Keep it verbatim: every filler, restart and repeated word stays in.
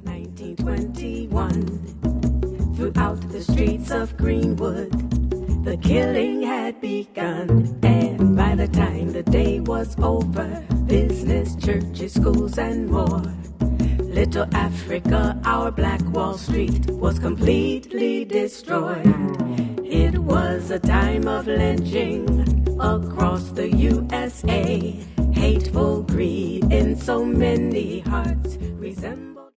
nineteen twenty-one. Throughout the streets of Greenwood, the killing had begun. And by the time the day was over, business, churches, schools, and more, Little Africa, our Black Wall Street, was completely destroyed. It was a time of lynching across the U S A. Hateful greed in so many hearts resembled